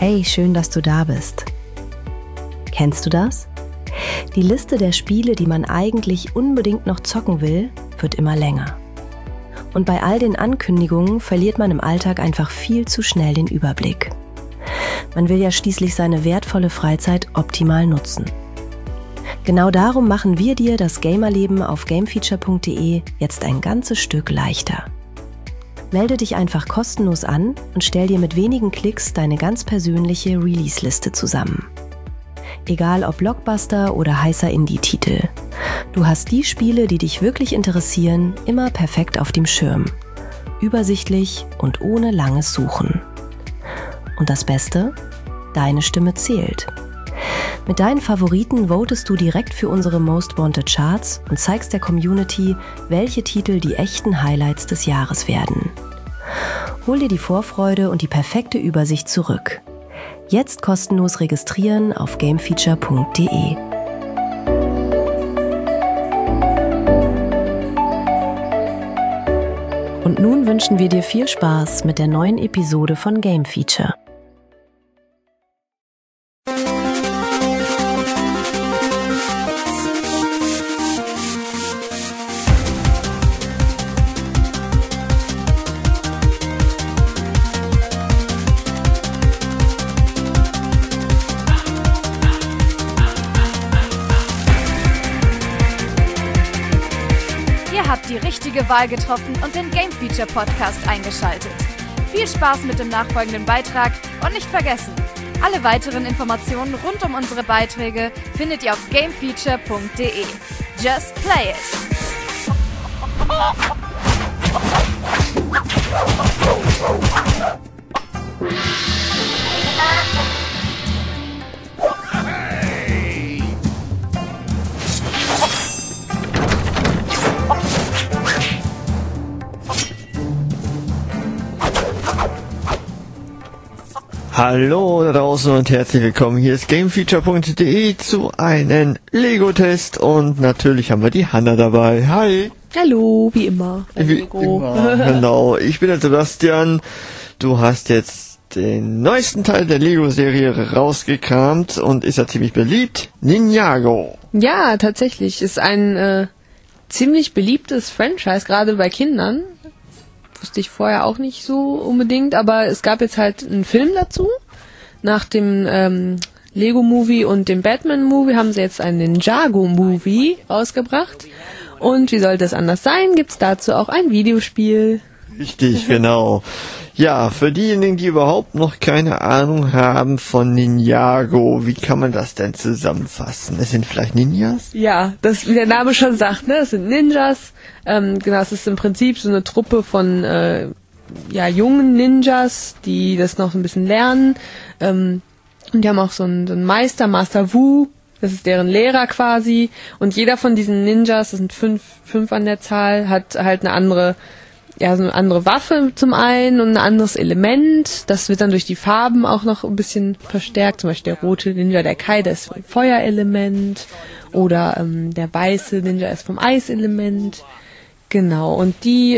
Hey, schön, dass du da bist. Kennst du das? Die Liste der Spiele, die man eigentlich unbedingt noch zocken will, wird immer länger. Und bei all den Ankündigungen verliert man im Alltag einfach viel zu schnell den Überblick. Man will ja schließlich seine wertvolle Freizeit optimal nutzen. Genau darum machen wir dir das Gamerleben auf gamefeature.de jetzt ein ganzes Stück leichter. Melde dich einfach kostenlos an und stell dir mit wenigen Klicks deine ganz persönliche Release-Liste zusammen. Egal ob Blockbuster oder heißer Indie-Titel. Du hast die Spiele, die dich wirklich interessieren, immer perfekt auf dem Schirm. Übersichtlich und ohne langes Suchen. Und das Beste? Deine Stimme zählt. Mit deinen Favoriten votest du direkt für unsere Most Wanted Charts und zeigst der Community, welche Titel die echten Highlights des Jahres werden. Hol dir die Vorfreude und die perfekte Übersicht zurück. Jetzt kostenlos registrieren auf gamefeature.de. Und nun wünschen wir dir viel Spaß mit der neuen Episode von Game Feature. Die richtige Wahl getroffen und den Game Feature Podcast eingeschaltet. Viel Spaß mit dem nachfolgenden Beitrag und nicht vergessen, alle weiteren Informationen rund um unsere Beiträge findet ihr auf gamefeature.de. Just play it! Hallo da draußen und herzlich willkommen. Hier ist gamefeature.de zu einem Lego-Test und natürlich haben wir die Hanna dabei. Hi! Hallo, wie immer. Genau, ich bin der Sebastian. Du hast jetzt den neuesten Teil der Lego-Serie rausgekramt und ist ja ziemlich beliebt. Ninjago. Ja, tatsächlich. Ist ein ziemlich beliebtes Franchise, gerade bei Kindern. Wusste ich vorher auch nicht so unbedingt, aber es gab jetzt halt einen Film dazu. Nach dem Lego-Movie und dem Batman-Movie haben sie jetzt einen Ninjago-Movie rausgebracht. Und wie sollte es anders sein, gibt's dazu auch ein Videospiel. Richtig, genau. Ja, für diejenigen, die überhaupt noch keine Ahnung haben von Ninjago, wie kann man das denn zusammenfassen? Es sind vielleicht Ninjas? Ja, das, wie der Name schon sagt, ne, es sind Ninjas. Genau, es ist im Prinzip so eine Truppe von jungen Ninjas, die das noch ein bisschen lernen. Und die haben auch so einen Master Wu, das ist deren Lehrer quasi. Und jeder von diesen Ninjas, das sind fünf an der Zahl, hat halt eine andere Waffe zum einen und ein anderes Element. Das wird dann durch die Farben auch noch ein bisschen verstärkt. Zum Beispiel der rote Ninja, der Kai, der ist vom Feuerelement. Oder der weiße Ninja ist vom Eiselement. Genau, und die,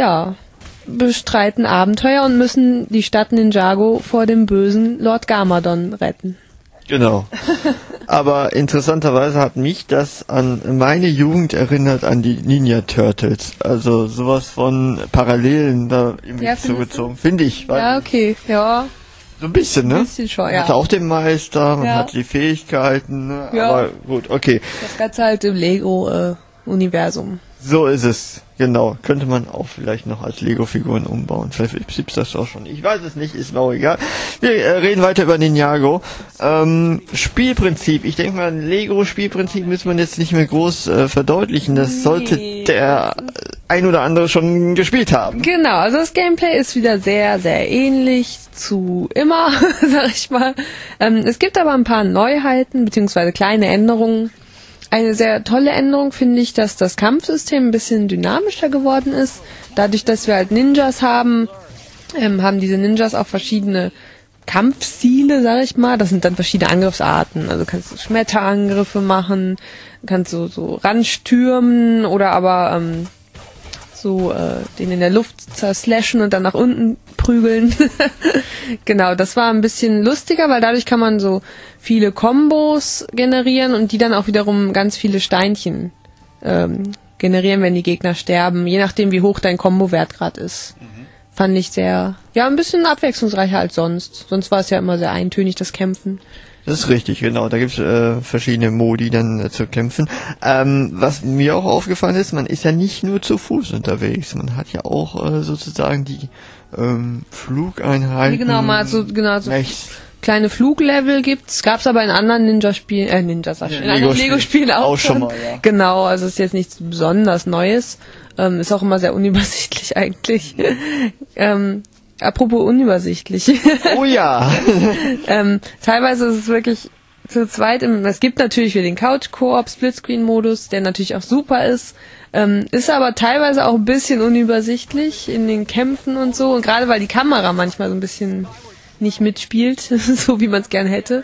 bestreiten Abenteuer und müssen die Stadt Ninjago vor dem bösen Lord Garmadon retten. Genau. Aber interessanterweise hat mich das an meine Jugend erinnert an die Ninja Turtles. Also sowas von Parallelen da irgendwie zugezogen. Finde ich. Ja, okay, ja. So ein bisschen, ne? Ein bisschen schon, ja. Man hatte auch den Meister, man hatte die Fähigkeiten, ne? Ja. Aber gut, okay. Das Ganze halt im Lego-Universum. So ist es, genau. Könnte man auch vielleicht noch als Lego-Figuren umbauen. Vielleicht gibt's das auch schon. Ich weiß es nicht, ist mir auch egal. Wir reden weiter über Ninjago. Spielprinzip. Ich denke mal, Lego-Spielprinzip muss man jetzt nicht mehr groß verdeutlichen. Das sollte der ein oder andere schon gespielt haben. Genau, also das Gameplay ist wieder sehr, sehr ähnlich zu immer, sag ich mal. Es gibt aber ein paar Neuheiten, beziehungsweise kleine Änderungen. Eine sehr tolle Änderung finde ich, dass das Kampfsystem ein bisschen dynamischer geworden ist. Dadurch, dass wir halt Ninjas haben, haben diese Ninjas auch verschiedene Kampfstile, sag ich mal. Das sind dann verschiedene Angriffsarten. Also kannst du Schmetterangriffe machen, kannst du so ranstürmen oder aber den in der Luft zerslashen und dann nach unten prügeln. Genau, das war ein bisschen lustiger, weil dadurch kann man so viele Kombos generieren und die dann auch wiederum ganz viele Steinchen generieren, wenn die Gegner sterben, je nachdem wie hoch dein Kombo-Wert gerade ist. Fand ich sehr, ein bisschen abwechslungsreicher als sonst. Sonst war es ja immer sehr eintönig, das Kämpfen. Das ist richtig, genau. Da gibt's verschiedene Modi dann zu kämpfen. Was mir auch aufgefallen ist, man ist ja nicht nur zu Fuß unterwegs. Man hat ja auch sozusagen die Flugeinheiten. Genau, so kleine Fluglevel gab's aber in anderen Ninja-Spielen, in anderen Lego-Spielen auch schon mal, ja. Genau, also ist jetzt nichts besonders Neues. Ist auch immer sehr unübersichtlich eigentlich. Apropos unübersichtlich. Oh ja. Teilweise ist es wirklich zu zweit. Es gibt natürlich wieder den Couch-Koop Splitscreen-Modus, der natürlich auch super ist. Ist aber teilweise auch ein bisschen unübersichtlich in den Kämpfen und so. Und gerade weil die Kamera manchmal so ein bisschen nicht mitspielt, so wie man es gern hätte.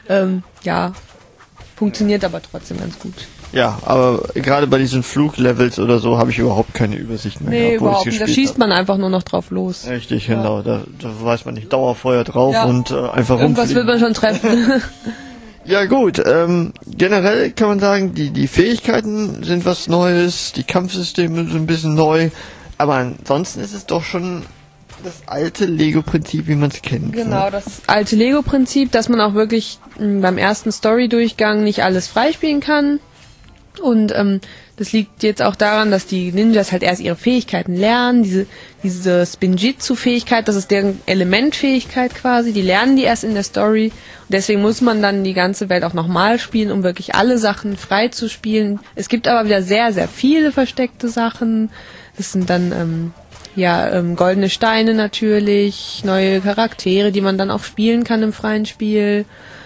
Funktioniert aber trotzdem ganz gut. Ja, aber gerade bei diesen Fluglevels oder so habe ich überhaupt keine Übersicht mehr. Nee, überhaupt nicht. Da schießt man einfach nur noch drauf los. Richtig, genau. Da weiß man nicht, Dauerfeuer drauf und einfach irgendwas wird man schon treffen. Ja gut, generell kann man sagen, die Fähigkeiten sind was Neues, die Kampfsysteme sind ein bisschen neu, aber ansonsten ist es doch schon das alte Lego-Prinzip, wie man es kennt. Genau, das alte Lego-Prinzip, dass man auch wirklich beim ersten Story-Durchgang nicht alles freispielen kann. Und das liegt jetzt auch daran, dass die Ninjas halt erst ihre Fähigkeiten lernen. Diese Spinjitzu-Fähigkeit, das ist deren Elementfähigkeit quasi, die lernen die erst in der Story. Und deswegen muss man dann die ganze Welt auch nochmal spielen, um wirklich alle Sachen frei zu spielen. Es gibt aber wieder sehr, sehr viele versteckte Sachen. Das sind dann goldene Steine natürlich, neue Charaktere, die man dann auch spielen kann im freien Spiel.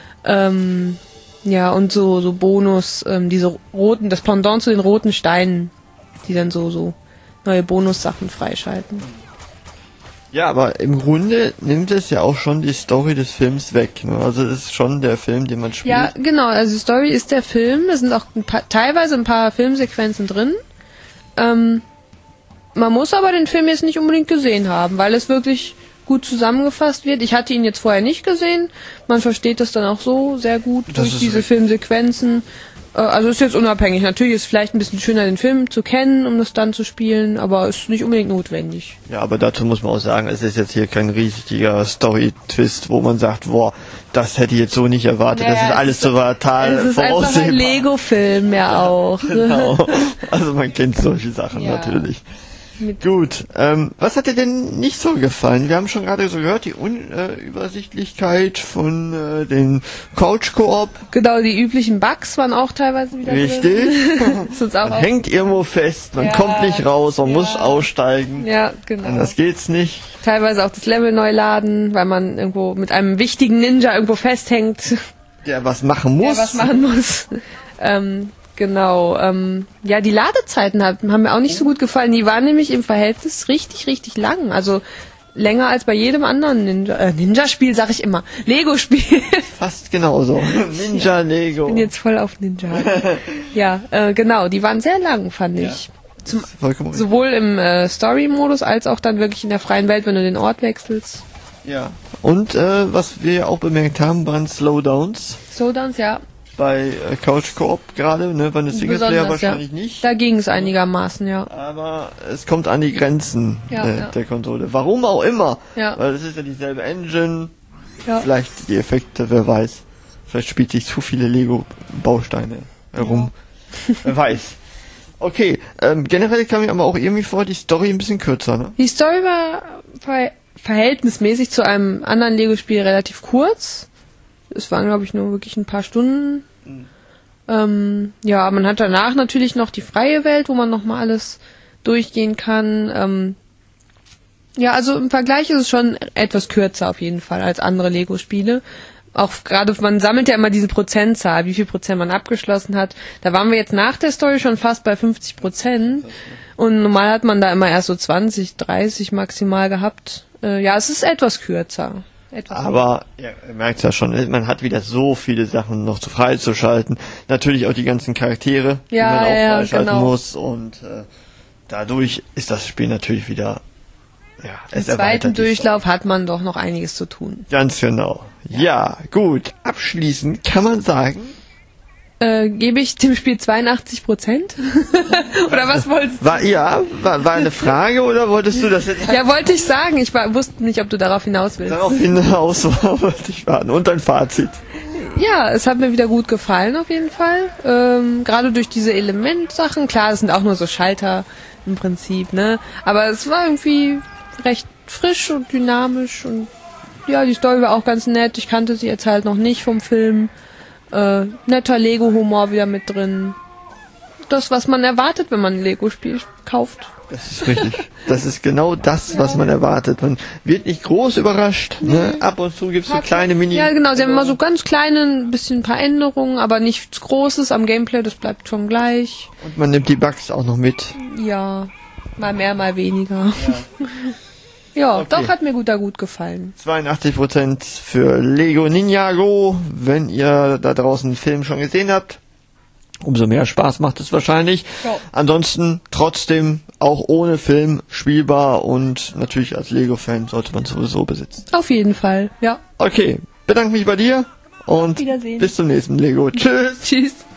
Und so Bonus, diese roten, das Pendant zu den roten Steinen, die dann so neue Bonussachen freischalten. Ja, aber im Grunde nimmt es ja auch schon die Story des Films weg. Ne? Also es ist schon der Film, den man spielt. Ja, genau, also die Story ist der Film, es sind auch teilweise ein paar Filmsequenzen drin. Man muss aber den Film jetzt nicht unbedingt gesehen haben, weil es wirklich gut zusammengefasst wird. Ich hatte ihn jetzt vorher nicht gesehen. Man versteht das dann auch so sehr gut durch diese Filmsequenzen. Also ist jetzt unabhängig. Natürlich ist es vielleicht ein bisschen schöner, den Film zu kennen, um das dann zu spielen, aber ist nicht unbedingt notwendig. Ja, aber dazu muss man auch sagen, es ist jetzt hier kein riesiger Story-Twist, wo man sagt, das hätte ich jetzt so nicht erwartet. Das ist alles total voraussehbar. Es ist einfach ein Lego-Film auch. Genau. Also man kennt solche Sachen natürlich. Gut, was hat dir denn nicht so gefallen? Wir haben schon gerade so gehört, die Unübersichtlichkeit von den Couch-Koop. Genau, die üblichen Bugs waren auch teilweise wieder richtig. Man hängt irgendwo fest, man kommt nicht raus, man muss aussteigen. Ja, genau. Anders geht's nicht. Teilweise auch das Level neu laden, weil man irgendwo mit einem wichtigen Ninja irgendwo festhängt. Der was machen muss. Genau, die Ladezeiten haben mir auch nicht so gut gefallen. Die waren nämlich im Verhältnis richtig, richtig lang. Also länger als bei jedem anderen Ninja-Spiel, sag ich immer. Lego-Spiel. Fast genauso. Ninja, Lego. Ich bin jetzt voll auf Ninja. Genau, die waren sehr lang, fand ich. Sowohl im Story-Modus als auch dann wirklich in der freien Welt, wenn du den Ort wechselst. Ja. Und was wir auch bemerkt haben, waren Slowdowns. Slowdowns, ja. Bei Couch Koop gerade, ne, bei einem Singleplayer wahrscheinlich nicht. Da ging es einigermaßen, ja. Aber es kommt an die Grenzen der Konsole. Warum auch immer. Ja. Weil es ist ja dieselbe Engine. Ja. Vielleicht die Effekte, wer weiß. Vielleicht spielt sich zu viele Lego-Bausteine herum. Ja. Wer weiß. Okay, generell kam mir aber auch irgendwie vor, die Story ein bisschen kürzer, ne? Die Story war verhältnismäßig zu einem anderen Lego-Spiel relativ kurz. Es waren, glaube ich, nur wirklich ein paar Stunden. Man hat danach natürlich noch die freie Welt, wo man nochmal alles durchgehen kann. Also im Vergleich ist es schon etwas kürzer auf jeden Fall als andere Lego-Spiele. Auch gerade, man sammelt ja immer diese Prozentzahl, wie viel Prozent man abgeschlossen hat. Da waren wir jetzt nach der Story schon fast bei 50%. Und normal hat man da immer erst so 20, 30 maximal gehabt. Es ist etwas kürzer. Aber ihr merkt ja schon, man hat wieder so viele Sachen noch freizuschalten. Natürlich auch die ganzen Charaktere, die man auch freischalten muss. Und dadurch ist das Spiel natürlich wieder Ja, Im zweiten Durchlauf hat man doch noch einiges zu tun. Ganz genau. Ja, gut. Abschließend kann man sagen... Gebe ich dem Spiel 82%? Oder was wolltest du? War eine Frage oder wolltest du das jetzt... Ja, wollte ich sagen. Ich wusste nicht, ob du darauf hinaus willst. Darauf hinaus wollte ich warten. Und dein Fazit? Ja, es hat mir wieder gut gefallen auf jeden Fall. Gerade durch diese Elementsachen. Klar, es sind auch nur so Schalter im Prinzip, ne? Aber es war irgendwie recht frisch und dynamisch und ja, die Story war auch ganz nett. Ich kannte sie jetzt halt noch nicht vom Film. Netter Lego-Humor wieder mit drin. Das, was man erwartet, wenn man ein Lego-Spiel kauft. Das ist richtig. Das ist genau das, was man erwartet. Man wird nicht groß überrascht. Ne? Ab und zu gibt es so kleine Mini... Ja, genau. Sie haben immer so ganz kleine, ein paar Änderungen, aber nichts Großes am Gameplay. Das bleibt schon gleich. Und man nimmt die Bugs auch noch mit. Ja, mal mehr, mal weniger. Ja, okay. Doch, hat mir gut gefallen. 82% für Lego Ninjago. Wenn ihr da draußen den Film schon gesehen habt, umso mehr Spaß macht es wahrscheinlich. Ja. Ansonsten trotzdem auch ohne Film spielbar und natürlich als Lego-Fan sollte man sowieso besitzen. Auf jeden Fall, ja. Okay, bedanke mich bei dir und bis zum nächsten Lego. Tschüss. Tschüss.